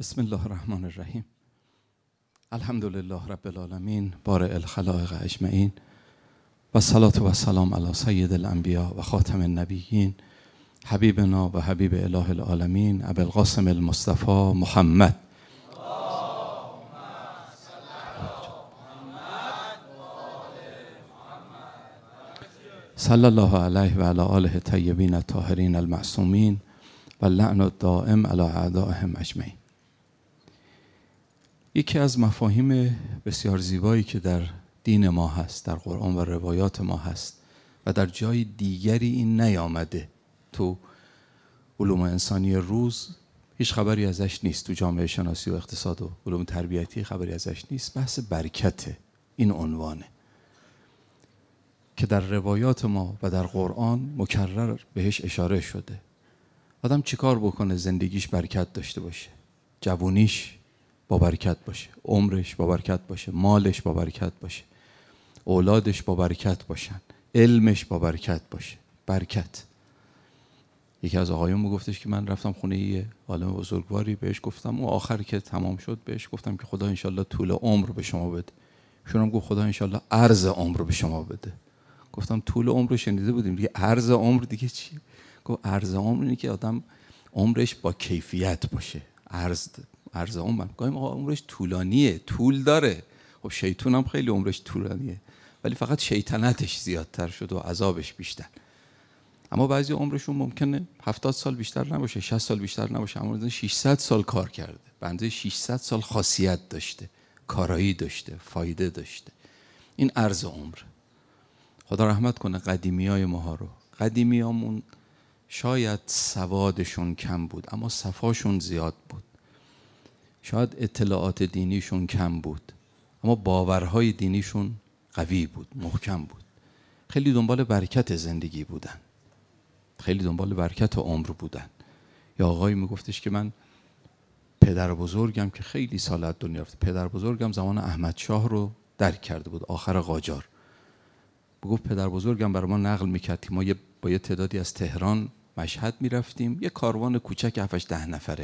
بسم الله الرحمن الرحیم. الحمد لله رب العالمین بارئ الخلائق اجمعین و الصلاة و السلام علی سید الانبیاء و خاتم النبیین حبیبنا و حبیب اله العالمین ابی القاسم المصطفى محمد صلی الله علیه و علی آله الطیبین الطاهرین المعصومین و اللعن الدائم علی اعدائهم اجمعین. یکی از مفاهیم بسیار زیبایی که در دین ما هست، در قرآن و روایات ما هست و در جای دیگری این نیامده، تو علوم انسانی روز هیچ خبری ازش نیست، تو جامعه شناسی و اقتصاد و علوم تربیتی خبری ازش نیست، بحث برکته. این عنوانه که در روایات ما و در قرآن مکرر بهش اشاره شده. آدم چیکار بکنه زندگیش برکت داشته باشه؟ جوونیش با برکت باشه، عمرش با برکت باشه، مالش با برکت باشه، اولادش با برکت باشن، علمش با برکت باشه. برکت. یکی از آقایون میگفتش که من رفتم خونه یه عالم بزرگواری، بهش گفتم اون آخر که تمام شد بهش گفتم که خدا انشالله طول عمر به شما بده. شونم گفت خدا انشالله عرض عمر به شما بده. گفتم طول عمر رو شنیده بودیم دیگه، عرض عمر دیگه چی؟ گفت عرض عمر اینه که آدم عمرش با کیفیت باشه. عرض عمر گاهی موقع عمرش طولانیه، طول داره. خب شیطان هم خیلی عمرش طولانیه ولی فقط شیطنتش زیادتر شد و عذابش بیشتر. اما بعضی عمرشون ممکنه 70 سال بیشتر نباشه، 60 سال بیشتر نباشه، اما 600 سال کار کرده، بنده 600 سال خاصیت داشته، کارایی داشته، فایده داشته. این عرض عمر. خدا رحمت کنه قدیمیای ماها رو. قدیمیامون شاید سوادشون کم بود اما صفاشون زیاد بود. شاید اطلاعات دینیشون کم بود اما باورهای دینیشون قوی بود، محکم بود. خیلی دنبال برکت زندگی بودن، خیلی دنبال برکت عمر بودن. یا آقایی میگفتش که من پدر بزرگم که خیلی سال از دنیا رفته، پدر بزرگم زمان احمد شاه رو درک کرده بود، آخر قاجار. بگفت پدر بزرگم برای ما نقل میکرد که ما با یه تعدادی از تهران مشهد میرفتیم، یه کاروان کوچک 7-10 نفره.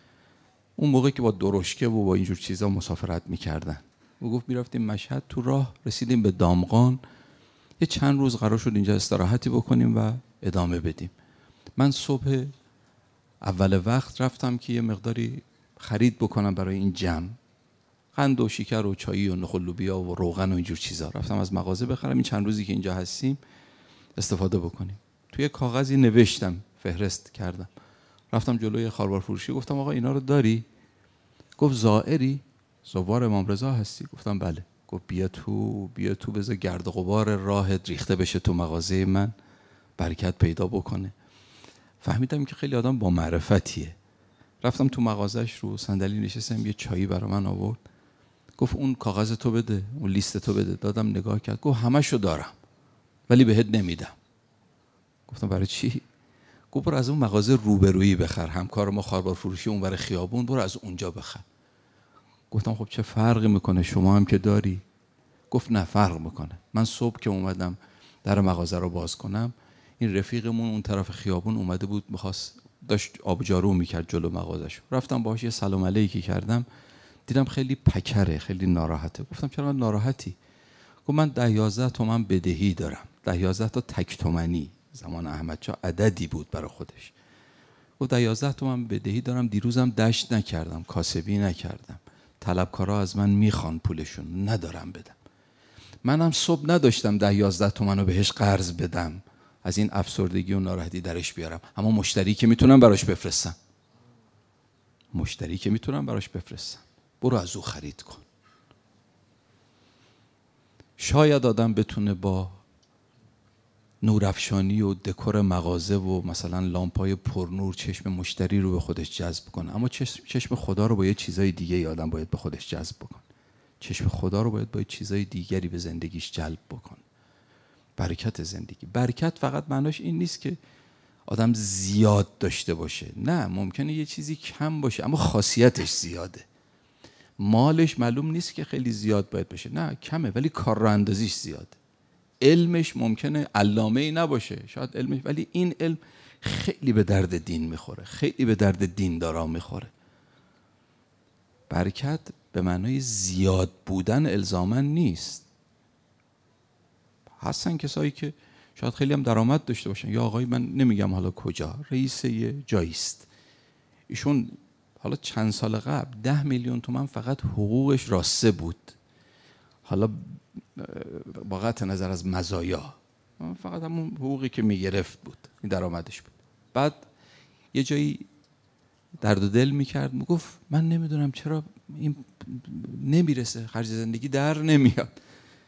اون موقع که با درشکه و با اینجور چیزا مسافرت میکردن. گفت میرفتیم مشهد، تو راه رسیدیم به دامغان، یه چند روز قرار شد اینجا استراحتی بکنیم و ادامه بدیم. من صبح اول وقت رفتم که یه مقداری خرید بکنم برای این جمع، قند و شکر و چایی و نخل لوبیا و روغن و اینجور چیزا. رفتم از مغازه بخرم این چند روزی که اینجا هستیم استفاده بکنیم. توی کاغذی نوشتم، فهرست کردم. رفتم جلوی خاربار فروشی، گفتم آقا اینا رو داری؟ گفت زائری؟ زوار امام رضا هستی؟ گفتم بله. گفت بیا تو بذار گرد و غبار راهت ریخته بشه تو مغازه من، برکت پیدا بکنه. فهمیدم که خیلی آدم با معرفتیه. رفتم تو مغازش، رو صندلی نشستم، یه چایی برای من آورد. گفت اون کاغذ تو بده، اون لیست تو بده. دادم، نگاه کرد، گفت همشو دارم ولی بهت نمیدم. گفتم برای چی؟ گفت برو از اون مغازه روبرویی بخر، همکار ما خاربار فروشی اون برای خیابون، برو از اونجا بخر. گفتم خب چه فرقی میکنه، شما هم که داری؟ گفت نه فرق میکنه. من صبح که اومدم در مغازه رو باز کنم، این رفیقمون اون طرف خیابون اومده بود، داشت آب جارو میکرد جلو مغازش. رفتم باهاش یه سلام علیکی کردم، دیدم خیلی پکره، خیلی ناراحته. گفتم چرا ناراحتی؟ گفت من 10-11 تومن بدهی دارم، 10-11 تا تک تومنی. زمان احمد شاه عددی بود برای خودش. گفت 10-11 تومن بدهی دارم، دیروزم دشت نکردم، کاسبی نکردم، طلبکارا از من میخوان پولشون، ندارم بدم. منم صبح نداشتم 10-11 تومن رو بهش قرض بدم، از این افسردگی و ناراحتی درش بیارم. اما مشتری که میتونم براش بفرستم، برو از او خرید کن. شاید آدم بتونه با نورافشانی و دکور مغازه و مثلا لامپای پرنور چشم مشتری رو به خودش جذب کنه، اما چشم خدا رو با یه چیزای دیگه آدم باید به خودش جذب بکنه. چشم خدا رو باید با یه چیزای دیگری به زندگیش جلب بکنه. برکت زندگی. برکت فقط معناش این نیست که آدم زیاد داشته باشه، نه، ممکنه یه چیزی کم باشه اما خاصیتش زیاده. مالش معلوم نیست که خیلی زیاد باید باشه، نه کمه ولی کار راه اندازیش زیاده. علمش ممکنه علامه‌ای نباشه، شاید علمش، ولی این علم خیلی به درد دین میخوره، خیلی به درد دیندارا میخوره. برکت به معنای زیاد بودن الزاماً نیست. هستن کسایی که شاید خیلی هم درآمد داشته باشن، یا آقای من نمیگم حالا کجا، رئیس یه جایی است، ایشون حالا چند سال قبل 10 میلیون تومان فقط حقوقش راسته بود، حالا با قطع نظر از مزایا فقط همون حقوقی که میگرفت بود، این درآمدش بود. بعد یه جایی درد و دل میکرد، میگفت من نمیدونم چرا این نمیرسه، خرج زندگی در نمیاد،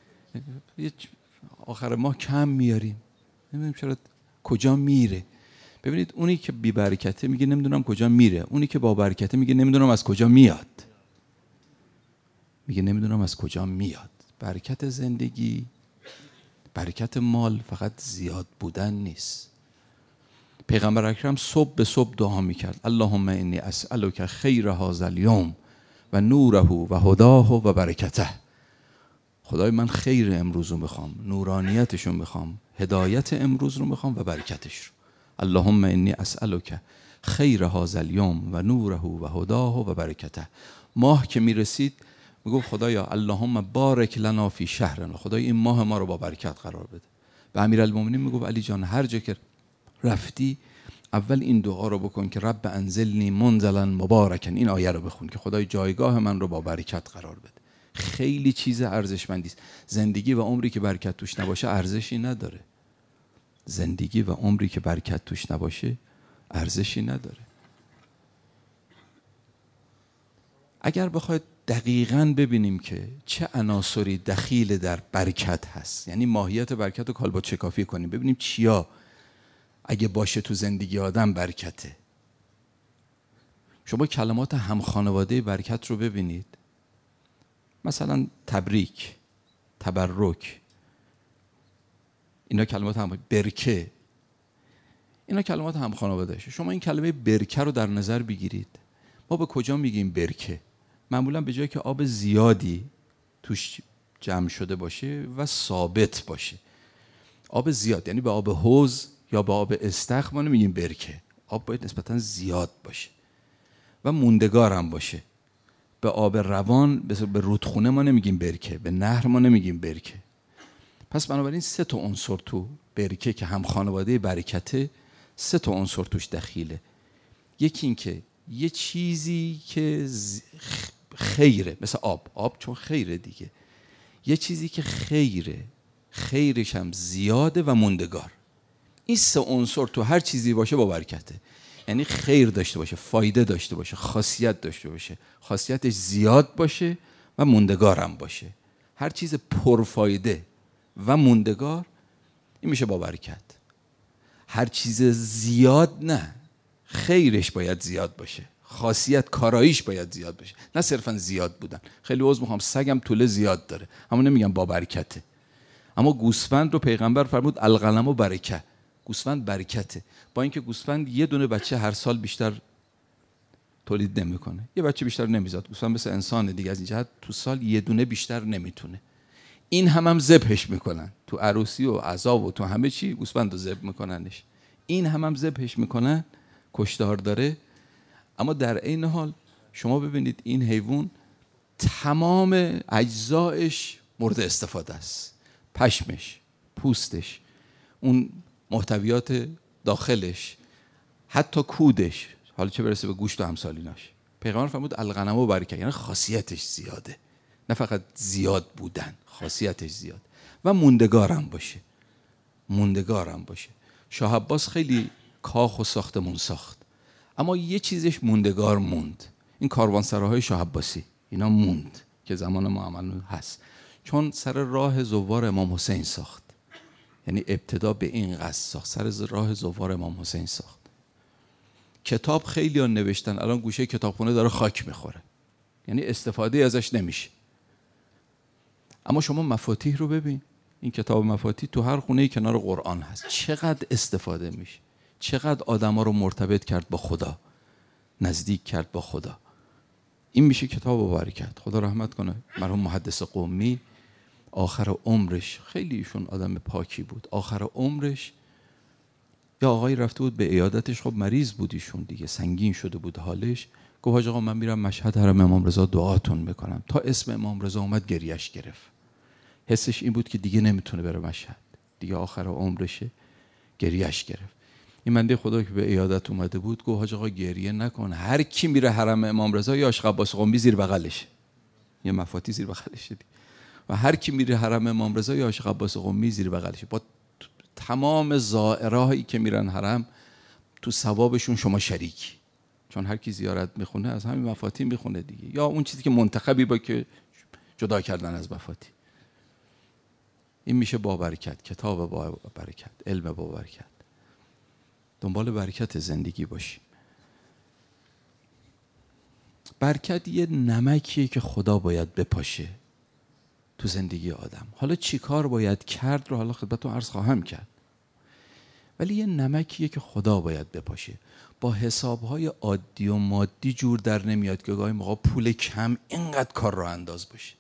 آخر ماه کم میاریم، نمیدونم چرا کجا میره. ببینید اونی که بی برکته میگه نمیدونم کجا میره، اونی که با برکته میگه نمیدونم از کجا میاد، میگه نمیدونم از کجا میاد. برکت زندگی، برکت مال فقط زیاد بودن نیست. پیغمبر اکرم صبح به صبح دعا میکرد اللهم انی اسألک خیر هذا الیوم و نوره و هداه و برکته. خدای من خیر امروز رو میخوام، نورانیتش رو میخوام، هدایت امروز رو میخوام و برکتش رو. اللهم انی اسألک خیر هذا الیوم و نوره و هداه و برکته. ماه که میرسید میگفت خدایا اللهم بارک لنا فی شهرنا، خدای این ماه ما رو با برکت قرار بده. به امیرالمومنین میگفت علی جان هر جا که رفتی اول این دعا رو بکن که رب انزلنی منزلا مبارکا، این آیه رو بخون که خدای جایگاه من رو با برکت قرار بده. خیلی چیز ارزشمندی است. زندگی و عمری که برکت توش نباشه ارزشی نداره. زندگی و عمری که برکت توش نباشه ارزشی نداره. اگر بخواید دقیقاً ببینیم که چه عناصری دخیل در برکت هست، یعنی ماهیت برکت رو کالبد شکافی کنیم، ببینیم چیا اگه باشه تو زندگی آدم برکته. شما کلمات همخانواده برکت رو ببینید، مثلا تبریک، تبرک، اینا کلمات برکه، اینا کلمات همخانواده شه. شما این کلمه برکه رو در نظر بگیرید، ما به کجا میگیم برکه؟ معمولا به جایی که آب زیادی توش جمع شده باشه و ثابت باشه. آب زیاد یعنی به آب حوض یا به آب استخر ما نمیگیم برکه، آب باید نسبتا زیاد باشه و موندگار هم باشه. به آب روان، به رودخونه ما نمیگیم برکه، به نهر ما نمیگیم برکه. پس بنابراین 3 تا عنصر تو برکه که هم خانواده برکته، 3 تا عنصر توش دخیله. یکی این که یه چیزی که خیره، مثل آب چون خیره دیگه، یه چیزی که خیرش هم زیاده و موندگار. این 3 عنصر تو هر چیزی باشه با برکته. یعنی خیر داشته باشه، فایده داشته باشه، خاصیت داشته باشه، خاصیتش زیاد باشه و موندگارم باشه. هر چیز پرفایده و موندگار این میشه با برکت. هر چیز زیاد نه، خیرش باید زیاد باشه، خاصیت کاراییش باید زیاد باشه، نه صرفا زیاد بودن. خیلی عذر میخوام سگم طوله زیاد داره، اما نمیگم با برکته. اما گوسفند رو پیغمبر فرمود الغنم و برکه، گوسفند برکته. با اینکه گوسفند یه دونه بچه هر سال بیشتر تولید نمیکنه، یه بچه بیشتر نمیزاد. گوسفند مثل انسان دیگه، از این جهت تو سال یه دونه بیشتر نمیتونه. این هم ذبحش میکنن تو عروسی و عزا و تو همه چی گوسفند رو ذبح میکننش. این هم ذبحش میکنن، کشتار داره. اما در عین حال شما ببینید این حیوان تمام اجزایش مورد استفاده است. پشمش، پوستش، اون محتویات داخلش، حتی کودش، حالا چه برسه به گوشت و همسالیناش. پیغمبر فرمود الغنم و برکه، یعنی خاصیتش زیاده، نه فقط زیاد بودن، خاصیتش زیاد و موندگارم باشه. موندگارم باشه. شاه عباس خیلی کاخ و ساختمون ساخت، اما یه چیزش موندگار موند. این کاروانسراهای شاه عباسی اینا موند که زمان ما عمل هست، چون سر راه زوار امام حسین ساخت. یعنی ابتدا به این قصد ساخت، سر راه زوار امام حسین ساخت. کتاب خیلی ها نوشتن، الان گوشه کتابخونه داره خاک میخوره، یعنی استفاده ازش نمیشه. اما شما مفاتیح رو ببین، این کتاب مفاتیح تو هر خونه کنار قرآن هست، چقدر استفاده میشه، چقدر آدما رو مرتبط کرد با خدا، نزدیک کرد با خدا. این میشه کتاب و برکت. خدا رحمت کنه مرحوم محدث قمی، آخر عمرش، خیلی ایشون آدم پاکی بود، آخر عمرش یا آقایی رفته بود به عیادتش، خب مریض بود ایشون دیگه، سنگین شده بود حالش. گفت حاج آقا من میرم مشهد حرم امام رضا دعاتون میکنم. تا اسم امام رضا اومد گریش گرفت. حسش این بود که دیگه نمیتونه بره مشهد، دیگه آخر عمرشه. گریش گرفت. این بنده خدا که به عیادت اومده بود گفت حاج آقا گریه نکن، هر کی میره حرم امام رضا یا عاشق عباس قمی زیر بغلشه، یه مفاتی زیر بغلشه و هر کی میره حرم امام رضا یا عاشق عباس قمی زیر بغلشه. با تمام زائرایی که میرن حرم تو ثوابشون شما شریکی، چون هر کی زیارت میخونه از همین مفاتیح میخونه دیگه، یا اون چیزی که منتخبی با که جدا کردن از مفاتیح. این میشه با برکت، کتاب با برکت، علم با برکت. دنبال برکت زندگی باشیم. برکت یه نمکیه که خدا باید بپاشه تو زندگی آدم. حالا چی کار باید کرد رو حالا خدمتتون عرض خواهم کرد، ولی یه نمکیه که خدا باید بپاشه. با حسابهای عادی و مادی جور در نمیاد که گاهی موقع پول کم اینقدر کار راه انداز باشه،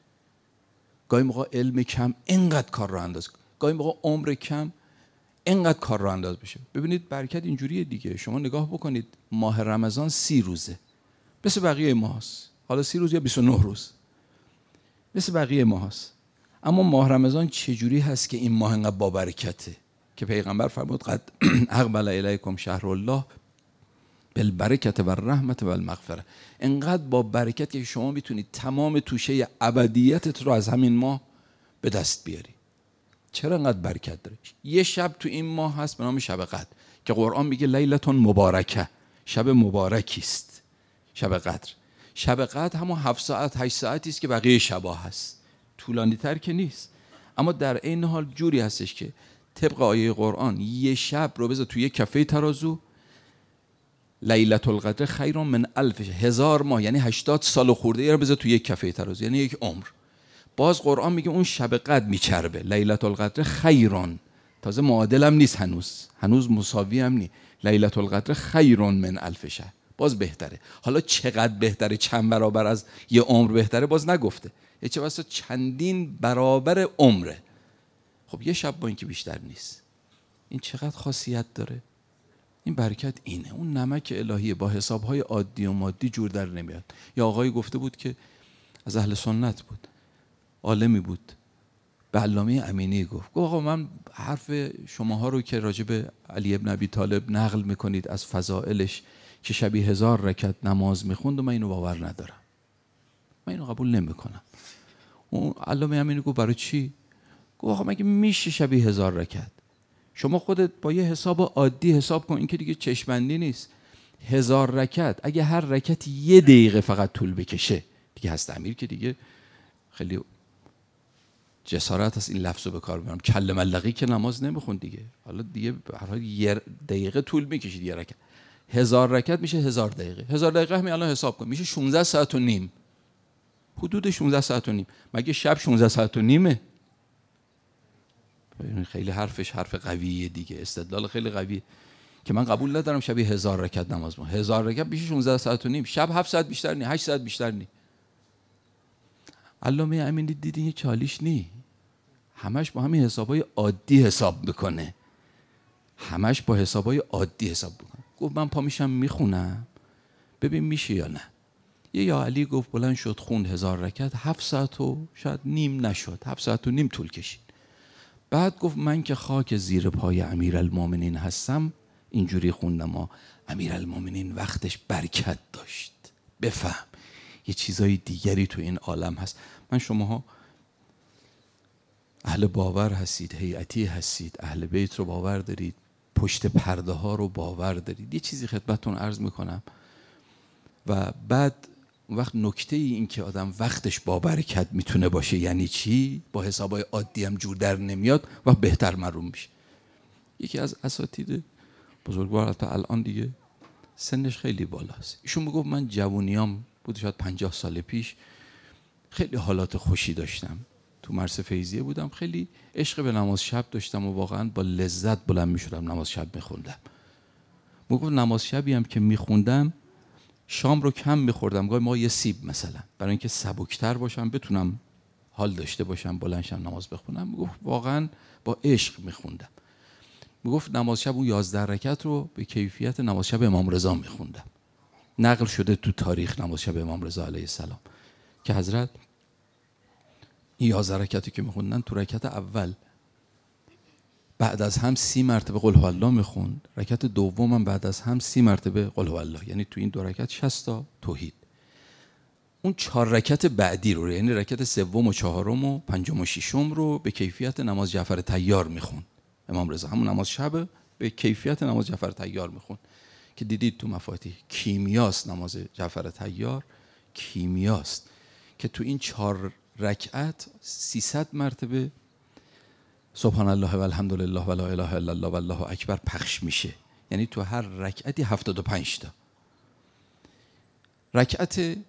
گاهی موقع علم کم اینقدر کار راه انداز، گاهی موقع عمر کم اینقدر کار راه انداز بشه. ببینید برکت اینجوریه دیگه. شما نگاه بکنید، ماه رمضان 30 روزه مثل بقیه ماهاست، حالا 30 روز یا 29 روز مثل بقیه ماهاست، اما ماه رمضان چجوری هست که این ماه انقدر با برکته که پیغمبر فرمود قد اقبل الیکم شهر الله بالبرکت و الرحمت و المغفره. انقدر با برکت که شما میتونید تمام توشه ابدیتت رو از همین ماه به دست بیاری. چرا انقدر برکت داره؟ یه شب تو این ماه هست به نام شب قدر که قرآن میگه لیلتون مبارکه، شب مبارکی است شب قدر. شب قدر همون 7 ساعت 8 ساعتی است که بقیه شبا هست، طولانی تر که نیست، اما در این حال جوری هستش که طبق آیه قرآن یه شب رو بذار توی یک کفه ترازو، لیلة القدر خیر من 1000 ماه، یعنی 80 سال خورده ای رو بذار توی یک کفه ترازو، یعنی یک عمر. باز قرآن میگه اون شب قدر میچربه، لیلة القدر خیرون، تازه معادل هم نیست، هنوز مساوی هم نیست، لیلة القدر خیرون من 1000 شهر، باز بهتره. حالا چقدر بهتره، چند برابر از یه عمر بهتره باز نگفته، چه واسه چندین برابر عمره. خب یه شب با اینکه بیشتر نیست، این چقدر خاصیت داره. این برکت اینه، اون نمک الهیه، با حسابهای عادی و مادی جور در نمیاد. یا آقایی گفته بود که از اهل سنت بود، عالمی بود، به علامه امینی گفت آقا من حرف شماها رو که راجع به علی ابن ابی طالب نقل میکنید از فضائلش که شبی 1000 رکعت نماز میخوند و من اینو باور ندارم، من اینو قبول نمیکنم. اون علامه امینی گفت برای چی؟ گفت آقا مگه میشه شبی 1000 رکعت؟ شما خودت با یه حساب عادی حساب کن، این که دیگه چشمندی نیست. 1000 رکعت اگه هر رکعت 1 دقیقه فقط طول بکشه، دیگه هست امیر که دیگه خیلی جسارت هست این لفظو به کار میبرم، کله ملقی که نماز نمیخوند دیگه، حالا دیگه به هر حال 1 دقیقه طول میکشید یه رکعت. 1000 رکعت میشه 1000 دقیقه، 1000 دقیقه همین الان حساب کن میشه 16 ساعت و نیم، حدود 16 ساعت و نیم. مگه شب 16 ساعت و نیمه؟ خیلی حرفش حرف قویه دیگه، استدلال خیلی قویه که من قبول ندارم شبی 1000 رکعت نماز بخونم. 1000 رکعت میشه 16 ساعت و نیم، شب 7 ساعت بیشتر نی، 8 ساعت بیشتر نی. علامه امینی دیدین یه چالیش نی، همش با همین حسابای عادی حساب میکنه، همش با حسابای عادی حساب میکنه. گفت من پا میشم میخونم ببین میشه یا نه. یا علی گفت بلند شد خوند 1000 رکعت، 7 ساعت و شاید نیم نشد، 7 ساعت و نیم طول کشید. بعد گفت من که خاک زیر پای امیرالمومنین هستم اینجوری خوندم امیرالمومنین وقتش برکت داشت. بفهم یه چیزای دیگری تو این عالم هست. من شماها اهل باور هستید، هیئتی هستید، اهل بیت رو باور دارید، پشت پرده ها رو باور دارید. یه چیزی خدمتتون عرض میکنم و بعد وقت نکته این که آدم وقتش با برکت میتونه باشه یعنی چی؟ با حسابای عادی هم جور در نمیاد و بهتر معلوم میشه. یکی از اساتید بزرگوار تا الان دیگه سنش خیلی بالاست، ایشون میگفت من جوونیام بود، شاید 50 سال پیش خیلی حالات خوشی داشتم، تو مرز فیضیه بودم، خیلی عشق به نماز شب داشتم و واقعا با لذت بلند میشدم نماز شب میخوندم. میگفت نماز شبی هم که میخوندم شام رو کم میخوردم، گاهی ما یه سیب مثلا، برای اینکه سبکتر باشم بتونم حال داشته باشم بلند شم نماز بخونم. میگفت واقعا با عشق میخوندم. میگفت نماز شب اون 11 رکعت رو به کیفیت نماز شب امام رضا میخوندم. نقل شده تو تاریخ نماز شب امام رضا علیه السلام که حضرت این 11 رکعتی که میخوندن تو رکعت اول بعد از هم 30 مرتبه قل هوالله میخوند، رکعت دوم هم بعد از هم 30 مرتبه قل هوالله، یعنی تو این 2 رکعت 60 تا توحید. اون 4 رکعت بعدی رو، یعنی رکعت سوم و چهارم و پنجم و ششم رو به کیفیت نماز جعفر طیار میخوند امام رضا. همون نماز شب به کیفیت نماز جعفر طیار میخوند که دیدید تو مفاتیح کیمیاست. نماز جعفر طیار کیمیاست که تو این 4 رکعت 300 مرتبه سبحان الله و الحمدلله و لا اله الا الله و الله اکبر پخش میشه، یعنی تو هر رکعتی 75 تا. رکعت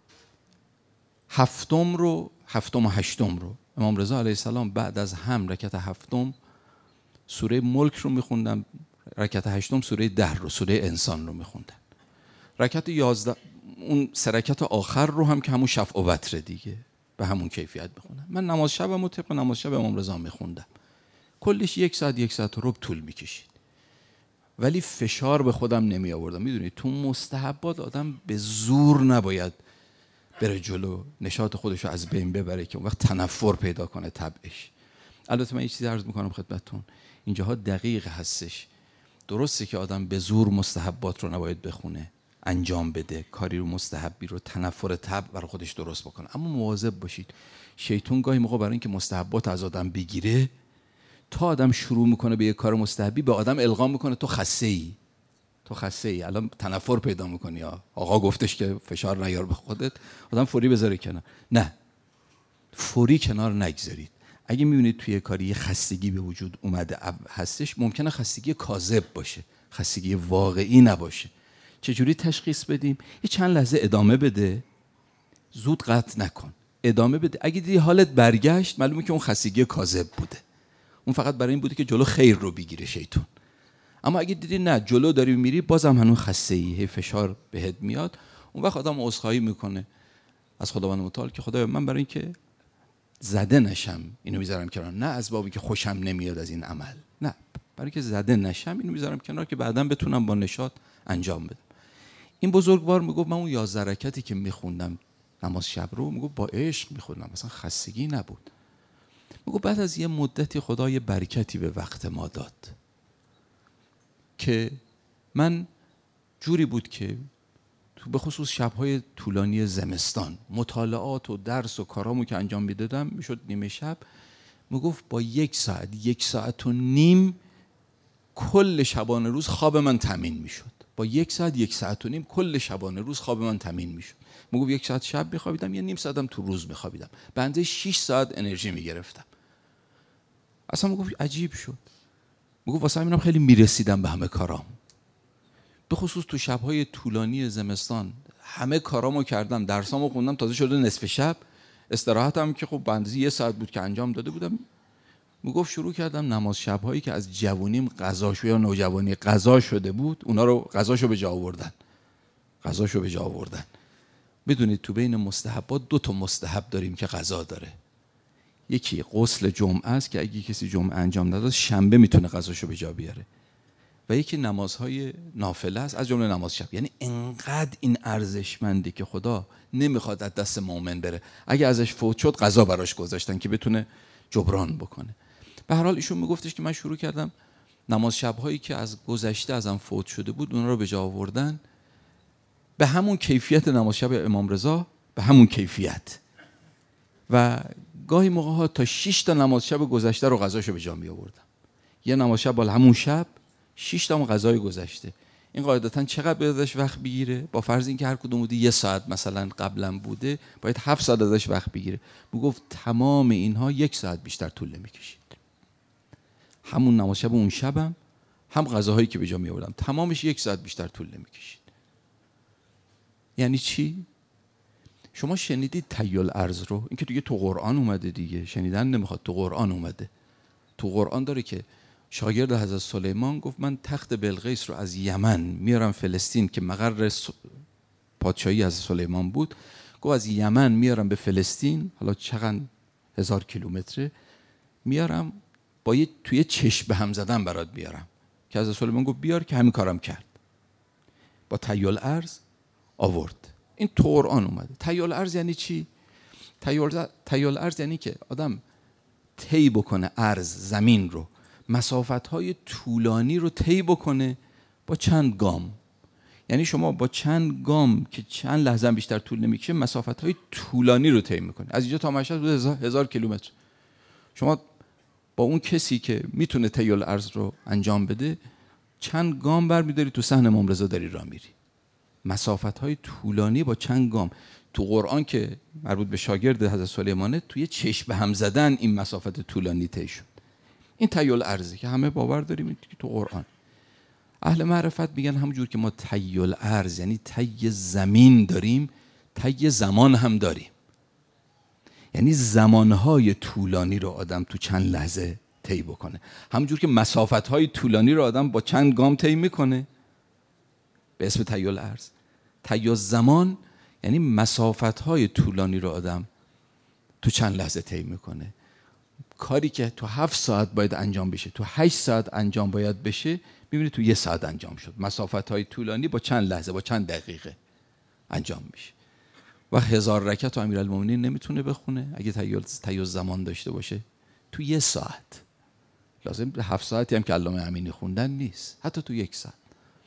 هفتم و هشتم رو امام رضا علیه السلام بعد از هم رکعت هفتم سوره ملک رو میخوندن، رکعت هشتم سوره ده رو، سوره انسان رو میخوندن. رکعت 11 اون 3 رکعت آخر رو هم که همون شفع و وتر دیگه به همون کیفیت بخونم. من نماز شبم رو طبق نماز شب امام رضا میخوندم. کلش 1 ساعت 1 ساعت و ربع طول میکشید، ولی فشار به خودم نمی آوردم. میدونید تو مستحبات آدم به زور نباید بره جلو، نشاط خودش رو از بین ببره که اون وقت تنفر پیدا کنه طبعش. البته من یه چیزی عرض میکنم خدمتتون، اینجاها دقیق هستش. درسته که آدم به زور مستحبات رو نباید بخونه، انجام بده، کاری رو مستحبی رو تنفر طبع برای خودش درست بکنه، اما مواظب باشید. شیطان گاهی موقع برای اینکه مستحبات از آدم بگیره، تا آدم شروع میکنه به یه کار مستحبی به آدم القا میکنه تو خسته ای، الان تنفر پیدا میکنی، آقا گفتش که فشار نیار به خودت، آدم فوری بذاره کنار. نه، فوری کنار نگذارید. اگه میبینید توی کاری یه خستگی به وجود اومده هستش، ممکنه خستگی کاذب باشه، خستگی واقعی نباشه. چجوری تشخیص بدیم؟ یه چند لحظه ادامه بده، زود قطع نکن، ادامه بده. اگه دیدی حالت برگشت، معلومه که اون خستگی کاذب بوده، اون فقط برای این بوده که جلو خیر رو بگیره شیطان. اما اگه دیدی نه، جلو داری میری، بازم هنوز خسته‌ای، هی فشار بهت میاد، اون وقت آدم عذرخواهی میکنه از خداوند متعال که خدایا من برای اینکه زده نشم اینو میذارم کنار، نه از بابی که خوشم نمیاد از این عمل، نه، برای اینکه زده نشم اینو میذارم کنار که بعداً بتونم با نشاط انجام بدم. این بزرگوار میگفت من اون 11 رکعتی که میخوندم نماز شب رو، میگفت با عشق میخوندم، مثلا خستگی نبود. میگفت بعد از یه مدتی خدای برکتی به وقت ما داد که من جوری بود که تو به خصوص شب‌های طولانی زمستان مطالعات و درس و کارامو که انجام میدادم میشد نیمه شب، میگفت با 1 ساعت 1 ساعت و نیم کل شبانه روز خواب من تامین میشد. با 1 ساعت 1 ساعت و نیم کل شبانه روز خواب من تامین میشد. میگفت 1 ساعت شب میخوابیدم، یه نیم ساعتم تو روز میخوابیدم، به اندازه 6 ساعت انرژی میگرفتم. اصلا میگفت عجیب شد. میگفت واسه همینم خیلی میرسیدم به همه کارام، به خصوص تو شب‌های طولانی زمستان همه کارامو کردم، درسامو خوندم، تازه شده نصف شب، استراحتم که خب بندازی 1 ساعت بود که انجام داده بودم. میگفت شروع کردم نماز شب‌هایی که از جوونیم قضاشو یا نوجوانی قضا شده بود، اونا رو قضاشو به جا آوردن. بدونید تو بین مستحبات 2 تا مستحب داریم که قضا داره. یکی غسل جمعه است که اگه کسی جمعه انجام نداد شنبه میتونه قضاشو به جا بیاره، و یکی نمازهای نافله است از جمله نماز شب. یعنی انقدر این ارزشمندی که خدا نمیخواد از دست مؤمن بره، اگه ازش فوت شد قضا براش گذاشتن که بتونه جبران بکنه. به هر حال ایشون میگفتش که من شروع کردم نماز شب‌هایی که از گذشته ازم فوت شده بود اونا رو به جا آوردن، به همون کیفیت نماز شب امام رضا، به همون کیفیت، و گاهی موقع‌ها تا 6 تا نماز شب گذشته رو قضاشو به جا می آوردم. یه نماز شب بالا همون شب 6 تا قضای گذشته. این قاعدتاً چقدر ازش وقت بگیره؟ با فرض اینکه هر کدوم بوده 1 ساعت مثلا قبلا بوده، باید 7 ساعت ازش وقت بگیره. میگفت تمام اینها 1 ساعت بیشتر طول نمی‌کشید. همون نماز شب اون شبم هم قضاهایی که به جا می آوردم تمامش 1 ساعت بیشتر طول نمی‌کشید. یعنی چی؟ شما شنیدید طی الارض رو؟ این که دیگه تو قرآن اومده دیگه، شنیدن نمیخواد، تو قرآن اومده. تو قرآن داره که شاگرد حضرت سلیمان گفت من تخت بلقیس رو از یمن میارم فلسطین که مقر پادشاهی از سلیمان بود، گفت از یمن میارم به فلسطین، حالا چقدر 1000 کیلومتره، میارم توی چشم به هم زدن برات بیارم که از سلیمان گفت بیار که همین کارم کرد. با تیل ارز آورد. این تو قرآن اومده. تیل ارز یعنی چی؟ تیل ارز یعنی که آدم طی بکنه ارز، زمین رو، مسافت‌های طولانی رو طی بکنه با چند گام. یعنی شما با چند گام که چند لحظه بیشتر طول نمیکشه مسافت‌های طولانی رو طی میکنه. از اینجا تا مشهد 1000 کیلومتر. شما با اون کسی که میتونه طی الارض رو انجام بده چند گام برمی‌داری تو صحن امام رضا داری راه میری. مسافت‌های طولانی با چند گام. تو قرآن که مربوط به شاگرد حضرت سلیمانه توی چشم به هم زدن این مسافت طولانی طی شد. این طی الارض که همه باور داریم که تو قرآن. اهل معرفت میگن همونجور که ما طی الارض یعنی طی زمین داریم، طی زمان هم داریم. یعنی زمانهای طولانی رو آدم تو چند لحظه طی بکنه. همونجور که مسافتهای طولانی رو آدم با چند گام طی میکنه به اسم طی الارض. طی زمان یعنی مسافتهای طولانی رو آدم تو چند لحظه طی میکنه. کاری که تو 7 ساعت باید انجام بشه تو 8 ساعت انجام باید بشه میبینی تو 1 ساعت انجام شد. مسافتهای طولانی با چند لحظه با چند دقیقه انجام میشه. و 1000 رکعت و امیرالمومنین نمیتونه بخونه اگه طی زمان داشته باشه تو 1 ساعت. لازم 7 ساعتی هم که علامه امینی خوندن نیست، حتی تو 1 ساعت.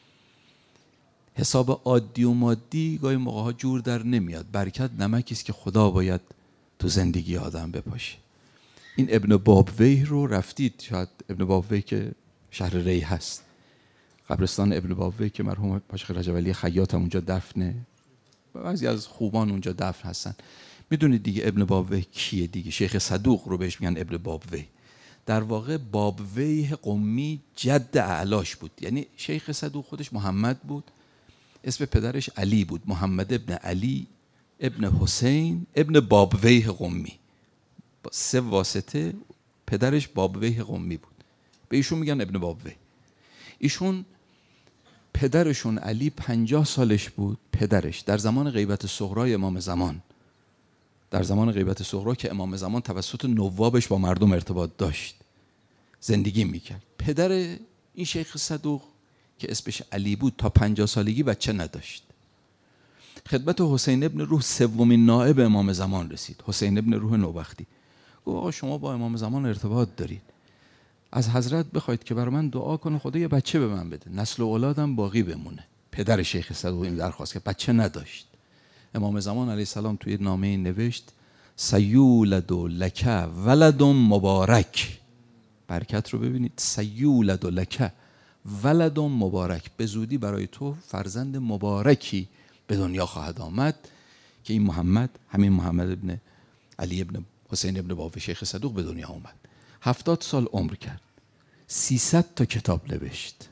حساب عادی و مادی گاهی موقع ها جور در نمیاد. برکت نمکی است که خدا باید تو زندگی آدم بپاشه. این ابن بابویه رو رفتید، شاید ابن بابویه که شهر ری هست، قبرستان ابن بابویه که مرحوم پاشا رجب علی خیاط هم اونجا دفنه، بعضی از خوبان اونجا دفن هستن. میدونید دیگه ابن بابویه کیه دیگه؟ شیخ صدوق رو بهش میگن ابن بابویه. در واقع بابویه قمی جد اعلاش بود. یعنی شیخ صدوق خودش محمد بود، اسم پدرش علی بود، محمد ابن علی ابن حسین ابن بابویه قمی. با 3 واسطه پدرش بابویه قمی بود. به ایشون میگن ابن بابویه. ایشون پدرشون علی 50 سالش بود. پدرش در زمان غیبت صغرای امام زمان، در زمان غیبت صغرا که امام زمان توسط نوابش با مردم ارتباط داشت زندگی میکرد، پدر این شیخ صدوق که اسمش علی بود تا 50 سالگی بچه نداشت. خدمت حسین ابن روح 3مین نائب امام زمان رسید، حسین ابن روح نوبختی. گفت آقا شما با امام زمان ارتباط دارید، از حضرت بخواید که برای من دعا کنه خدا یه بچه به من بده، نسل و اولادم باقی بمونه. پدر شیخ صدوق این درخواست که بچه نداشت. امام زمان علیه السلام توی نامه نوشت سیولد لک ولد مبارک. برکت رو ببینید، سیولد لک ولد مبارک، به زودی برای تو فرزند مبارکی به دنیا خواهد آمد که این محمد، همین محمد ابن علی ابن حسین ابن بابویه شیخ صدوق به دنیا آمد. 70 سال عمر کرد، 300 تا کتاب نوشت،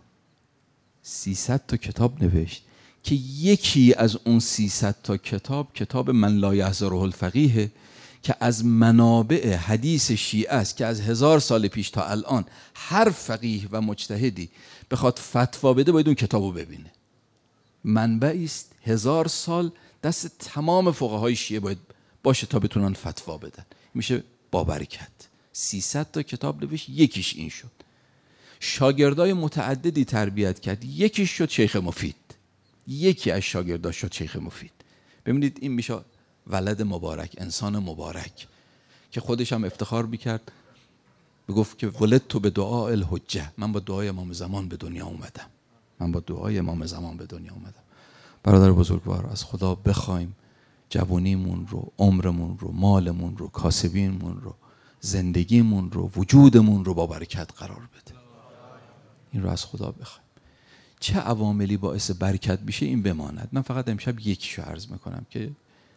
300 تا کتاب نوشت که یکی از اون 300 تا کتاب کتاب من لا یحضره الفقیه که از منابع حدیث شیعه است که از 1000 سال پیش تا الان هر فقیه و مجتهدی بخواد فتوا بده باید اون کتابو ببینه. منبعی است 1000 سال دست تمام فقهای شیعه باید باشه تا بتونن فتوا بدن. میشه با برکت. 300 تا کتاب نوشت، یکیش این شد. شاگردای متعددی تربیت کرد، یکیش شد شیخ مفید. یکی از شاگرداش شد شیخ مفید. ببینید این میشه ولد مبارک، انسان مبارک که خودش هم افتخار میکرد، میگفت که ولدت به دعاء الحجه، من با دعای امام زمان به دنیا اومدم، من با دعای امام زمان به دنیا اومدم. برادر بزرگوار، از خدا بخوایم جوانیمون رو، عمرمون رو، مالمون رو، کاسبینمون رو، زندگیمون رو، وجودمون رو با برکت قرار بده. این رو از خدا بخوایم. چه عواملی باعث برکت میشه این بماند. من فقط امشب یکیشو عرض میکنم که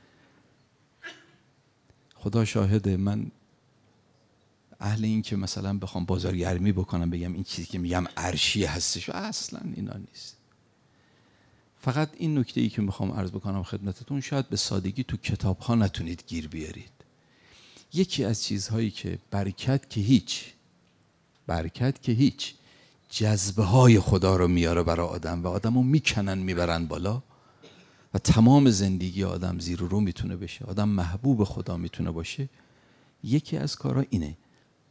خدا شاهده، من اهل این که مثلا بخوام بازارگرمی بکنم بگم این چیزی که میگم عرشی هستش، اصلا اینا نیست. فقط این نکته ای که میخوام عرض بکنم خدمتتون، شاید به سادگی تو کتاب ها نتونید گیر بیارید. یکی از چیزهایی که برکت که هیچ جذبه های خدا رو میاره برای آدم و آدم رو میکنن میبرن بالا و تمام زندگی آدم زیر و رو میتونه بشه، آدم محبوب خدا میتونه باشه. یکی از کارها اینه،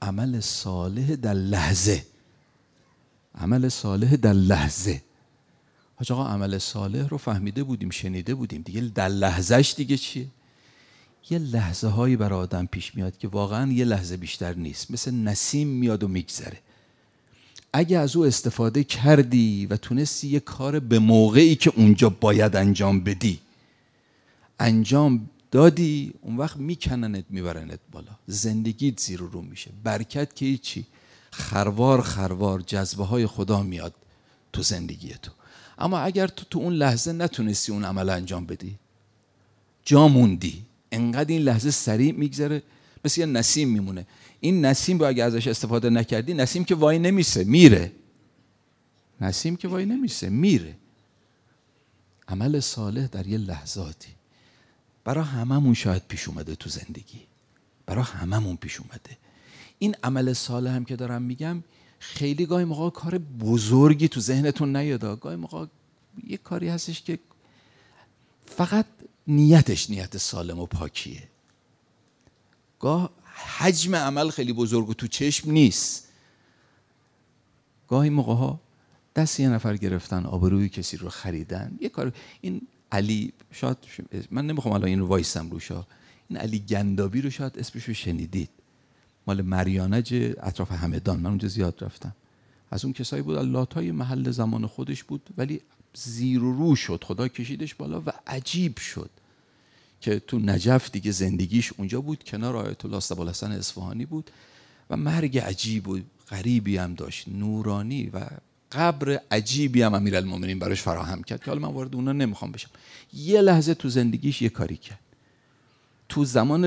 عمل صالح در لحظه. عمل صالح در لحظه. حاج آقا عمل صالح رو فهمیده بودیم، شنیده بودیم، دیگه در لحظهش دیگه چیه؟ یه لحظه هایی برای آدم پیش میاد که واقعا یه لحظه بیشتر نیست، مثل نسیم میاد و میگذره. اگه از او استفاده کردی و تونستی یه کار به موقعی که اونجا باید انجام بدی انجام دادی، اون وقت میکننت میبرنت بالا، زندگیت زیر رو میشه. برکت که هیچی، خروار خروار جذبه های خدا میاد تو زندگی تو. اما اگر تو اون لحظه نتونستی اون عمل انجام بدی، جا موندی، انقدر این لحظه سریع میگذره، مثل یه نسیم میمونه. این نسیم رو اگه ازش استفاده نکردی، نسیم که وای نمیسه، میره. نسیم که وای نمیسه، میره. عمل صالح در یه لحظاتی برای هممون شاید پیش اومده تو زندگی، برای هممون پیش اومده. این عمل صالح هم که دارم میگم، خیلی گاهی موقع کار بزرگی تو ذهنتون نیاد. گاهی موقع یه کاری هستش که فقط نیتش نیت سالم و پاکیه. گاه حجم عمل خیلی بزرگ و تو چشم نیست. گاهی موقع ها دست یه نفر گرفتن، آبروی کسی رو خریدن، یه کار. این علی، شاید من نمیخوام الان این رو وایسم روشا، این علی گندابی رو شاید اسمش رو شنیدید، مال مریانج اطراف همدان. من اونجا زیاد رفتم. از اون کسایی بود لاتای محل زمان خودش بود، ولی زیر و رو شد، خدا کشیدش بالا و عجیب شد که تو نجف دیگه زندگیش اونجا بود، کنار آیت الله ابوالحسن اصفهانی بود و مرگ عجیب و غریبی هم داشت، نورانی، و قبر عجیبی هم امیرالمومنین براش فراهم کرد که حالا من وارد اونا نمیخوام بشم. یه لحظه تو زندگیش یه کاری کرد. تو زمان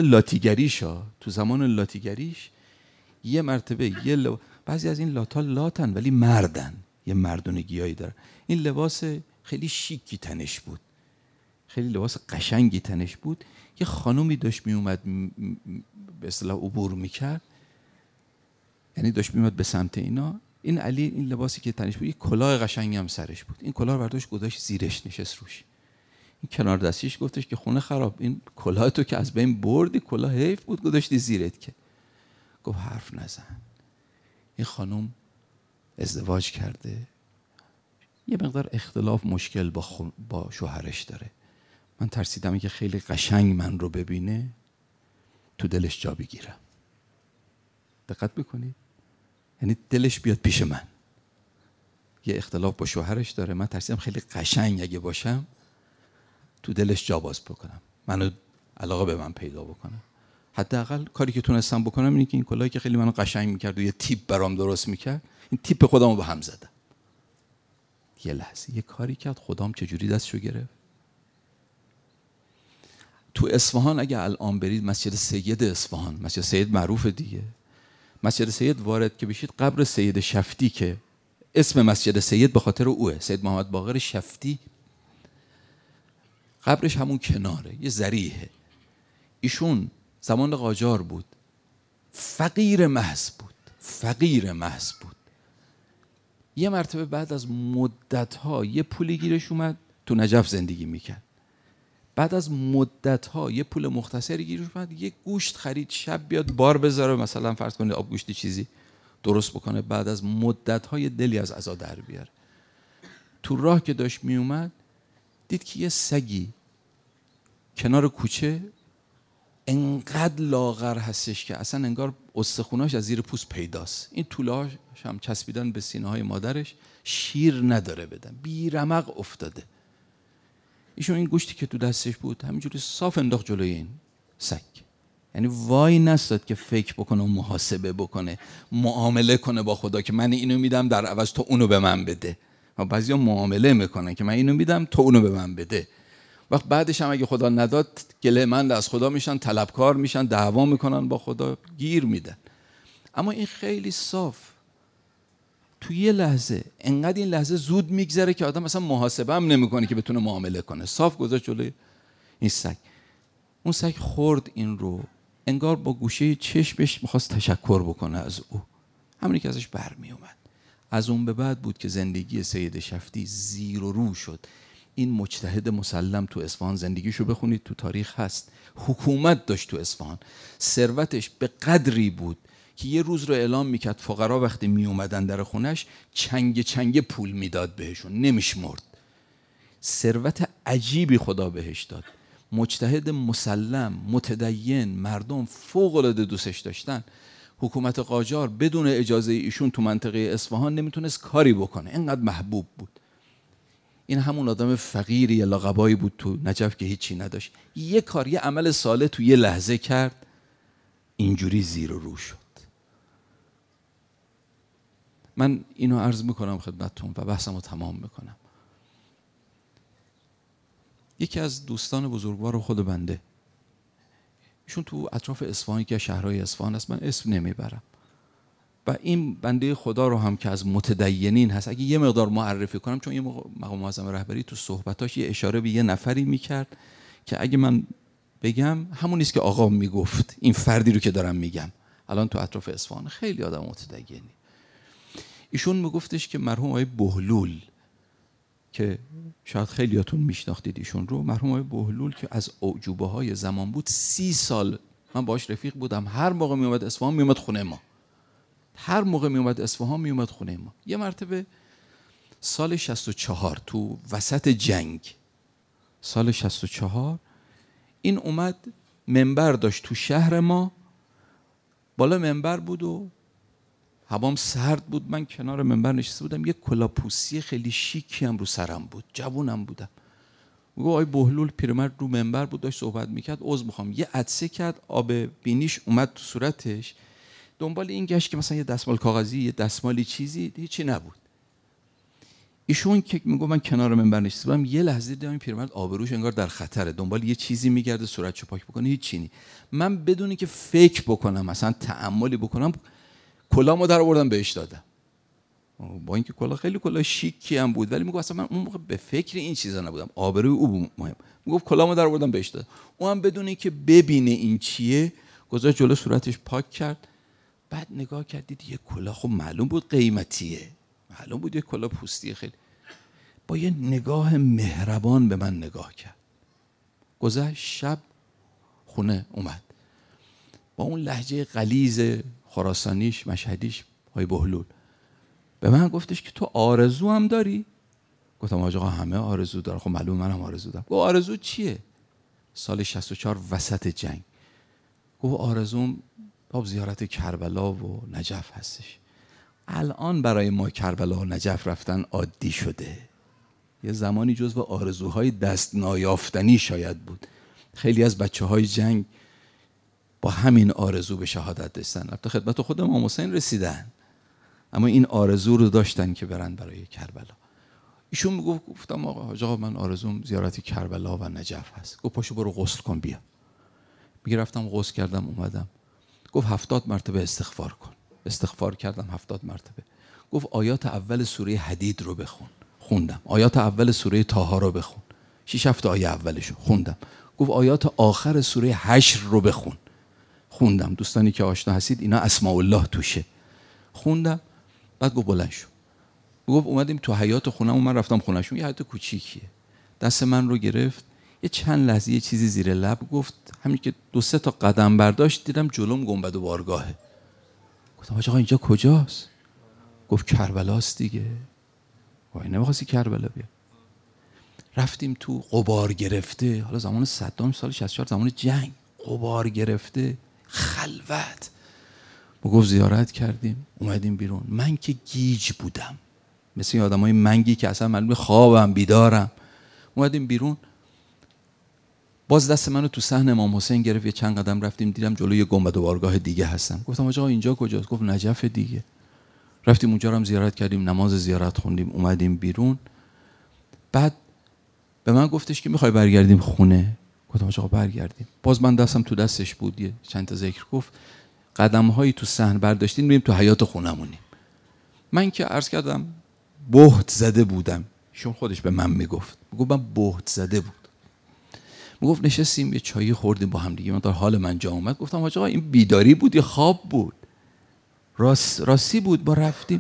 لاتیگریش یه مرتبه بعضی از این لاتا لاتن ولی مردن، یه مردونگیایی داره. این لباس خیلی شیکی تنش بود، خیلی لباس قشنگی تنش بود. یه خانومی داشت می اومد به اصطلاح عبور میکرد، یعنی داشت می اومد به سمت اینا. این علی این لباسی که تنش بود، یه کلاه قشنگی هم سرش بود، این کلاه رو برداشت گذاشت زیرش، نشست روش. این کنار دستیش گفتش که خونه خراب، این کلاه تو که از بین بردی، کلاه حیف بود گذاشتی زیرت. که گفت حرف نزن. این خانم ازدواج کرده، یه مقدار اختلاف مشکل با شوهرش داره. من ترسیدم که خیلی قشنگ من رو ببینه تو دلش جا بگیرم. دقت بکنید، یعنی دلش بیاد پیش من. یه اختلاف با شوهرش داره، من ترسیدم خیلی قشنگ اگه باشم تو دلش جا باز بکنم، منو علاقه به من پیدا بکنم. حداقل کاری که تونستم بکنم اینه که این کلاهی که خیلی منو قشنگ میکرد و یه تیپ برام درست میکرد، این تیپ خودمو به هم زدم. یه لحظه یه کاری کرد، خدام چجوری دستشو گرفت. تو اصفهان اگه الان برید مسجد سید اصفهان، مسجد سید معروف دیگه، مسجد سید وارد که بشید، قبر سید شفتی که اسم مسجد سید به خاطر اوه، سید محمد باقر شفتی، قبرش همون کناره، یه ذریحه. ایشون زمان قاجار بود، فقیر محض بود. یه مرتبه بعد از مدت‌ها یه پولی گیرش اومد، تو نجف زندگی میکرد. بعد از مدت‌ها یه پول مختصری گیرش اومد، یه گوشت خرید، شب بیاد بار بذاره، مثلا فرض کنید آب گوشتی چیزی درست بکنه. بعد از مدت‌ها یه دلی از عزا در بیاره. تو راه که داشت میومد دید که یه سگی کنار کوچه انقدر لاغر هستش که اصلا انگار استخوناش از زیر پوست پیداست. این طولهاش هم چسبیدن به سینه های مادرش، شیر نداره بدن، بی رمق افتاده. ایشون این گوشتی که تو دستش بود همینجوری صاف انداخت جلوی این سگ. یعنی وای نستاد که فکر بکنه و محاسبه بکنه، معامله کنه با خدا که من اینو میدم در عوض تو اونو به من بده. و بعضیا معامله میکنن که من اینو میدم تو اونو به من بده. وقت بعدش هم اگه خدا نداد گله‌مند از خدا میشن، طلبکار میشن، دعوا میکنن با خدا، گیر میدن. اما این خیلی صاف، تو یه لحظه، انقدر این لحظه زود میگذره که آدم اصلا محاسبه هم نمیکنه که بتونه معامله کنه. صاف گذاشت جلوی این سگ. اون سگ خورد این رو، انگار با گوشه چشمش میخواست تشکر بکنه از او، همونی که ازش برمی اومد. از اون به بعد بود که زندگی سید شفتی زیر و رو شد. این مجتهد مسلم تو اصفهان، زندگیشو بخونید تو تاریخ هست، حکومت داشت تو اصفهان، ثروتش به قدری بود که یه روز رو اعلام میکرد فقرا وقتی میومدن در خونش چنگ پول میداد بهشون، نمیشمرد. ثروت عجیبی خدا بهش داد. مجتهد مسلم، متدین، مردم فوق العاده دوستش داشتن. حکومت قاجار بدون اجازه ایشون تو منطقه اصفهان نمیتونست کاری بکنه، اینقدر محبوب بود. این همون آدم فقیری یا لاغبایی بود تو نجف که هیچی نداشت، یه کار، یه عمل صالح تو یه لحظه کرد، اینجوری زیر و رو شد. من اینو عرض میکنم خدمتتون و بحثمو تمام میکنم. یکی از دوستان بزرگوار خود بنده، ایشون تو اطراف اصفهان که شهرهای اصفهان است، من اسم نمیبرم، و این بنده خدا رو هم که از متدینین هست اگه یه مقدار معرفی کنم، چون یه مقام معظم رهبری تو صحبتاش یه اشاره به یه نفری میکرد که اگه من بگم همون نیست که آقا میگفت، این فردی رو که دارم میگم الان تو اطراف اصفهان خیلی آدم متدینی. ایشون میگفتش که مرحوم آقای بهلول که شاید خیلیاتون میشناختید ایشون رو، مرحوم آقای بهلول که از اعجوبه های زمان بود، 30 سال من باهاش رفیق بودم، هر موقع میومد اصفهان میومد خونه ما، هر موقع میومد اصفهان میومد خونه ما. یه مرتبه سال 64 تو وسط جنگ، سال 64 این اومد منبر داشت تو شهر ما، بالا منبر بود و هوام سرد بود، من کنار منبر نشسته بودم، یه کلاپوسی خیلی شیکی هم رو سرم بود، جوونم بودم. گفت آقای بهلول پیرمرد رو منبر بود داشت صحبت میکرد، عذر میخوام، یه عطسه کرد، آب بینیش اومد تو صورتش، دنبال این گشت که مثلا یه دستمال کاغذی، یه دستمالی چیزی، هیچی نبود. ایشون که میگه من کنار منبر نشسته بودم، یه لحظه دیدم این پیرمرد آبروش انگار در خطره، دنبال یه چیزی میگرده صورتشو پاک بکنه، هیچی نی. من بدون اینکه فکر بکنم مثلا تأملی بکنم کلامو در آوردم بهش دادم، با اینکه کلا خیلی کلا شیکی هم بود، ولی میگه اصلا من اون موقع به فکر این چیزا نبودم، آبروی او مهم. میگفت کلامو در آوردم بهش دادم، اون هم بدون اینکه ببینه این چیه گذاشت جلو صورتش پاک کرد. بعد نگاه کردید یه کلاه، خب معلوم بود قیمتیه، معلوم بود یه کلاه پوستی خیلی، با یه نگاه مهربان به من نگاه کرد. گذشت شب خونه اومد با اون لهجه غلیظ خراسانیش مشهدیش، های بهلول به من گفتش که تو آرزو هم داری؟ گفتم آقا همه آرزو دارم. خب معلوم منم آرزو دارم. گفت آرزو چیه؟ سال 64 وسط جنگ. گفت آرزوم باب زیارت کربلا و نجف هستش. الان برای ما کربلا و نجف رفتن عادی شده، یه زمانی جزو آرزوهای دست نایافتنی شاید بود. خیلی از بچه‌های جنگ با همین آرزو به شهادت رسیدن، البته خدمت خود امام حسین رسیدن، اما این آرزو رو داشتن که برن برای کربلا. ایشون گفتم آقا من آرزوم زیارت کربلا و نجف هست. گفت پاشو برو غسل کن بیا. میگه رفتم غسل کردم اومدم. گفت 70 مرتبه استغفار کن. استغفار کردم 70 مرتبه. گفت آیات اول سوره حدید رو بخون. خوندم. آیات اول سوره طه رو بخون. 6 7 آیه اولشو خوندم. گفت آیات آخر سوره حشر رو بخون. خوندم. دوستانی که آشنا هستید اینا اسماء الله توشه. خوندم. بعد گفت بلند شو. گفت اومدیم تو حیاط خونم، من رفتم خونه‌شون، یه حیاط کوچیکیه. دست من رو گرفت، یه چند لحظه یه چیزی زیر لب گفت، همین که 2-3 تا قدم برداشت دیدم جلوم گنبد و بارگاهه. گفتم آقا اینجا کجاست؟ گفت کربلاست دیگه. وای نمی‌خواستی کربلا بیا. رفتیم تو، غبار گرفته، حالا زمان صدام سال 64 زمان جنگ، غبار گرفته، خلوت. ما گفت زیارت کردیم، اومدیم بیرون. من که گیج بودم، مثل این آدمای منگی که اصلا معلومه خوابم بیدارم. اومدیم بیرون، باز دست منو تو صحن امام حسین گرفت، یه چند قدم رفتیم دیدم جلوی یه گنبد و بارگاه دیگه هستم. گفتم آقا اینجا کجاست؟ گفت نجف دیگه. رفتیم اونجا رو هم زیارت کردیم، نماز زیارت خوندیم، اومدیم بیرون. بعد به من گفتش که میخوای برگردیم خونه؟ گفتم آقا برگردیم. باز من دستم تو دستش بود، یه چند تا ذکر گفت. قدم‌هایی تو صحن برداشتیم، میریم تو حیاط خونمونیم. من که عرض کردم بهت زده بودم، ایشون خودش به من میگفت من بهت زده بود. میگفت نشستیم یه چایی خوردیم با هم دیگه، من حال من جا اومد. گفتم آقا این بیداری بود یا خواب بود؟ راستی بود. با رفتیم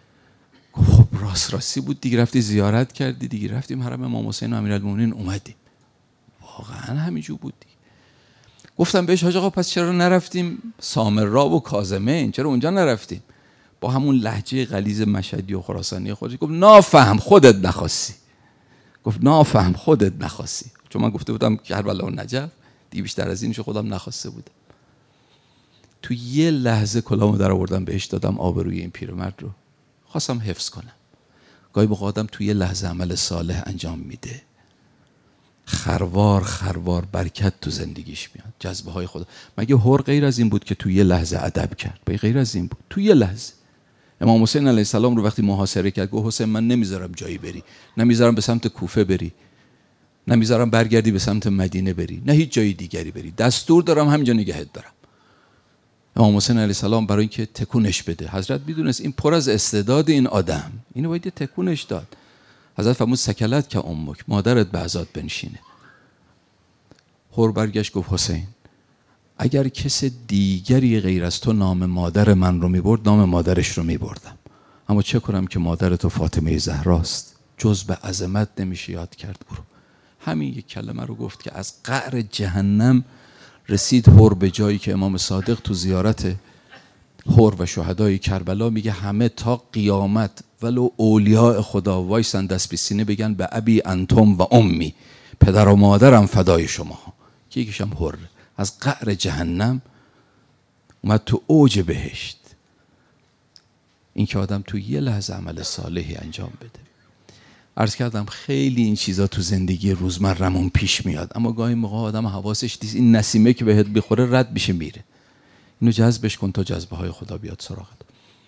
خب راستی بود دیگه، رفتی زیارت کردی دیگه، رفتیم حرم امام حسین و امیرالمومنین اومدیم، واقعا همینجور بود دیگه. گفتم بهش حاج آقا پس چرا نرفتیم سامرا و کاظمین، چرا اونجا نرفتیم؟ با همون لهجه غلیظ مشهدی و خراسانی خودش گفت نافهم خودت نخواستی. گفت نافهم خودت نخواستی. چون من گفته بودم کربلا و نجف، دیگه بیشتر از اینش خودم نخواسته بودم. تو یه لحظه کلامو در آوردم بهش دادم، آبروی این پیرمرد رو خواستم حفظ کنم. گاهی موقع آدم تو یه لحظه عمل صالح انجام میده، خروار خروار برکت تو زندگیش میاد، جذبه های خدا. مگه هور غیر از این بود که تو یه لحظه ادب کرد؟ مگه غیر از این بود؟ تو یه لحظه امام حسین علیه السلام رو وقتی محاصره کرد گفت حسین من نمیذارم جایی بری، نمیذارم به سمت کوفه بری، نمیذارم برگردی به سمت مدینه بری، نه هیچ جای دیگری بری، دستور دارم همینجا نگهت دارم. امام حسین علیه السلام برای اینکه تکونش بده، حضرت میدونست این پر از استعداد این آدم، اینو باید تکونش داد. حضرت فرمود سکلت که امک، مادرت به عزات بنشینه. هور برگشت گفت حسین اگر کس دیگری غیر از تو نام مادر من رو میبرد، نام مادرش رو میبردم، اما چه کنم که مادر تو فاطمه زهراست، جز به عظمت نمیشه یاد کرد. برو. همین یک کلمه رو گفت که از قعر جهنم رسید هور به جایی که امام صادق تو زیارت هور و شهدای کربلا میگه همه تا قیامت ولو اولیاء خدا وایسن دست به سینه بگن به ابی انتم و امی، پدر و مادرم فدای شما. که یکیش هم هور از قعر جهنم اومد تو اوج بهشت. این که آدم تو یه لحظه عمل صالحی انجام بده. عرض کردم خیلی این چیزا تو زندگی روزمرمون پیش میاد، اما گاهی موقع آدم حواسش نیست، این نسیمه که بهت بخوره رد میشه میره. اینو جذبش کن تا جذبه های خدا بیاد سراغت.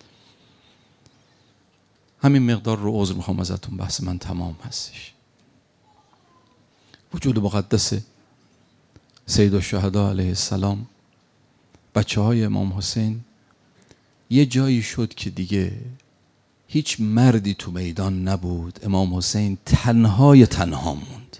همین مقدار رو عذر میخوام ازتون، بحث من تمام هستش. وجود مقدس سید الشهدا علیه السلام، بچه های امام حسین، یه جایی شد که دیگه هیچ مردی تو میدان نبود، امام حسین تنها موند.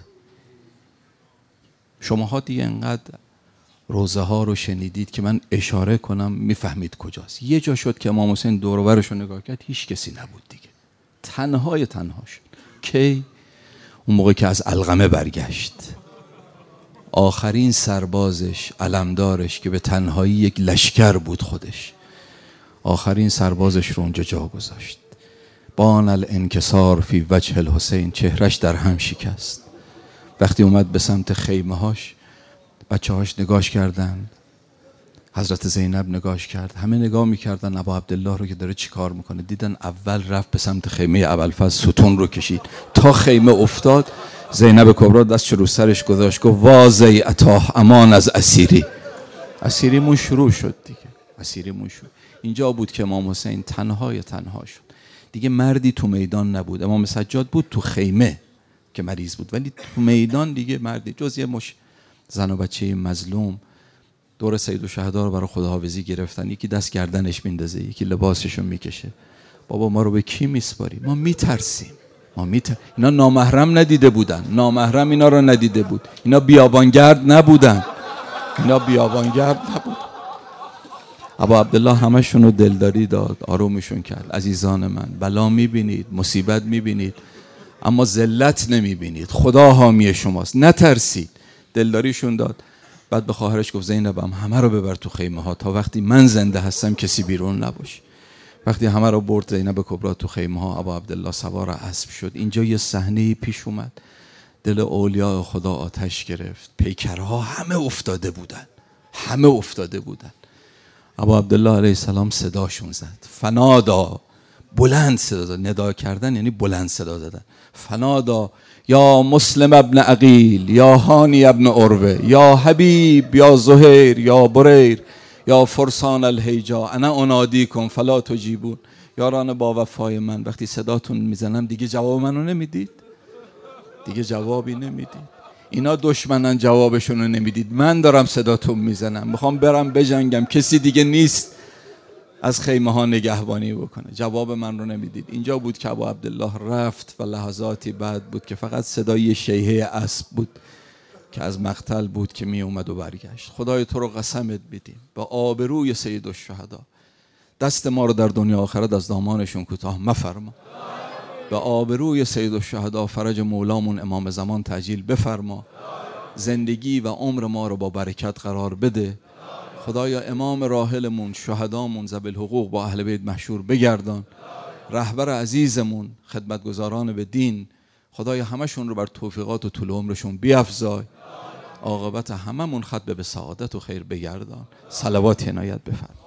شماها دیگه انقدر روزه ها رو شنیدید که من اشاره کنم میفهمید کجاست. یه جا شد که امام حسین دور و برش رو نگاه کرد، هیچ کسی نبود دیگه، تنها شد. کی؟ اون موقع که از علقمه برگشت، آخرین سربازش، علمدارش که به تنهایی یک لشکر بود خودش، آخرین سربازش رو اونجا جا گذاشت. بان الانکسار فی وجه الحسین، چهرش در هم شکست. وقتی اومد به سمت خیمه هاش، بچه هاش نگاش کردن، حضرت زینب نگاش کرد، همه نگاه میکردن ابا عبدالله رو که داره چی کار میکنه. دیدن اول رفت به سمت خیمه ابوالفضل، ستون رو کشید تا خیمه افتاد. زینب کبرا دستش رو سرش گذاشت، گفت وازی اتاه امان از اسیری. اسیریمون شروع شد دیگه، اسیریمون شد. اینجا بود که امام حسین تنها شد دیگه. مردی تو میدان نبود. امام سجاد بود تو خیمه که مریض بود، ولی تو میدان دیگه مردی جز یه مش زن و بچه مظلوم دور سید الشهدا رو برای خداحافظی گرفتن. یکی دست گردنش میندازه، یکی لباسشو میکشه. بابا ما رو به کی میسپاری؟ ما میترسیم. اینا نامحرم ندیده بودن، نامحرم اینا رو ندیده بود. اینا بیابانگرد نبودن، ابا عبدالله همشون رو دلداری داد، آرومشون کرد. عزیزان من، بلا میبینید، مصیبت میبینید، اما ذلت نمیبینید. خدا حامی شماست، نترسید. دلداریشون داد. بعد به خواهرش گفت زینبم همه رو ببر تو خیمه ها تا وقتی من زنده هستم کسی بیرون نباشه. وقتی همه رو برد زینب کبرا تو خیمه ها، ابا عبدالله سوار اسب شد. اینجا یه صحنه پیش اومد، دل اولیاء خدا آتش گرفت. پیکرها همه افتاده بودن. ابا عبدالله علیه السلام صداشون زد، فنادا، بلند صدا زد. ندا کردن یعنی بلند صدا زدن. فنادا یا مسلم ابن عقیل، یا هانی ابن عروه، یا حبیب، یا زهیر، یا بریر، یا فرسان الهیجا، انا انادیکم فلا تجیبون. یاران با وفای من، وقتی صداتون میزنم دیگه جواب منو نمیدید، دیگه جوابی نمیدید. اینا دشمنن، جوابشونو نمیدید. من دارم صداتون میزنم، میخوام برم بجنگم، کسی دیگه نیست از خیمه ها نگهبانی بکنه، جواب من رو نمیدید. اینجا بود که ابا عبدالله رفت و لحظاتی بعد بود که فقط صدای شیهه اسب بود که از مقتل بود که می اومد و برگشت. خدای تو رو قسمت بدیم با آبروی سید الشهدا، دست ما رو در دنیا آخرت از دامانشون کوتاه مفرما. به آبروی سید الشهدا فرج مولامون امام زمان تعجیل بفرما. زندگی و عمر ما رو با برکت قرار بده. خدایا امام راحلمون، شهدامون، ذوی الحقوق با اهل بیت محشور بگردان. رهبر عزیزمون، خدمتگزاران به دین، خدایا همشون رو بر توفیقات و طول عمرشون بیفزای. عاقبت هممون ختم به سعادت و خیر بگردان. صلوات عنایت بفرما.